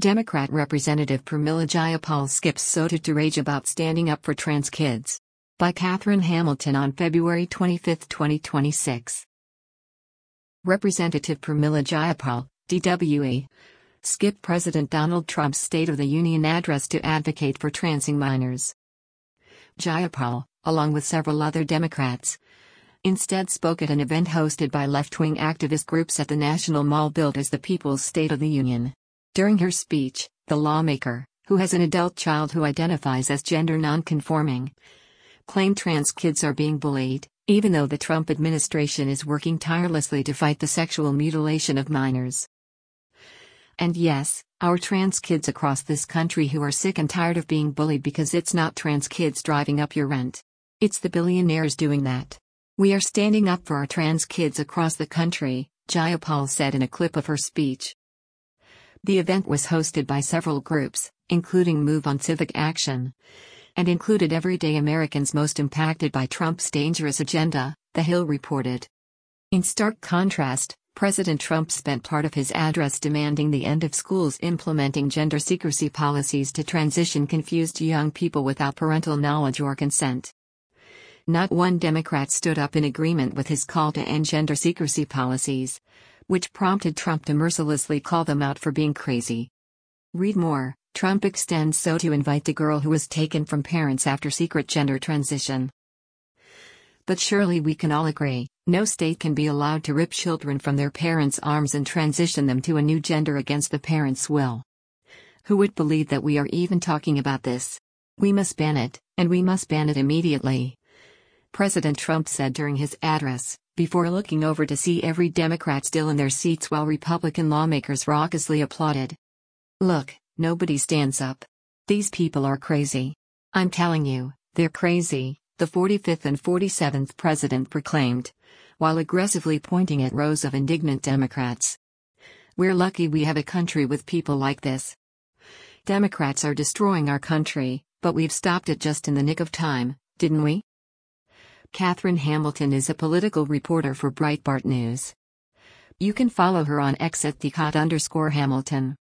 Democrat Representative Pramila Jayapal skips SOTU to rage about standing up for trans kids. By Catherine Hamilton on February 25, 2026. Representative Pramila Jayapal, DWE, skipped President Donald Trump's State of the Union address to advocate for transing minors. Jayapal, along with several other Democrats, instead spoke at an event hosted by left-wing activist groups at the National Mall billed as the People's State of the Union. During her speech, the lawmaker, who has an adult child who identifies as gender non-conforming, claimed trans kids are being bullied, even though the Trump administration is working tirelessly to fight the sexual mutilation of minors. And yes, our trans kids across this country who are sick and tired of being bullied because it's not trans kids driving up your rent. It's the billionaires doing that. We are standing up for our trans kids across the country, Jayapal said in a clip of her speech. The event was hosted by several groups, including Move on Civic Action, and included everyday Americans most impacted by Trump's dangerous agenda, The Hill reported. In stark contrast, President Trump spent part of his address demanding the end of schools implementing gender secrecy policies to transition confused young people without parental knowledge or consent. Not one Democrat stood up in agreement with his call to end gender secrecy policies, which prompted Trump to mercilessly call them out for being crazy. Read more. Trump extends SOTU to invite the girl who was taken from parents after secret gender transition. But surely we can all agree, no state can be allowed to rip children from their parents' arms and transition them to a new gender against the parents' will. Who would believe that we are even talking about this? We must ban it, and we must ban it immediately, President Trump said during his address, before looking over to see every Democrat still in their seats while Republican lawmakers raucously applauded. Look, nobody stands up. These people are crazy. I'm telling you, they're crazy, the 45th and 47th president proclaimed, while aggressively pointing at rows of indignant Democrats. We're lucky we have a country with people like this. Democrats are destroying our country, but we've stopped it just in the nick of time, didn't we? Catherine Hamilton is a political reporter for Breitbart News. You can follow her on X at @Hamilton.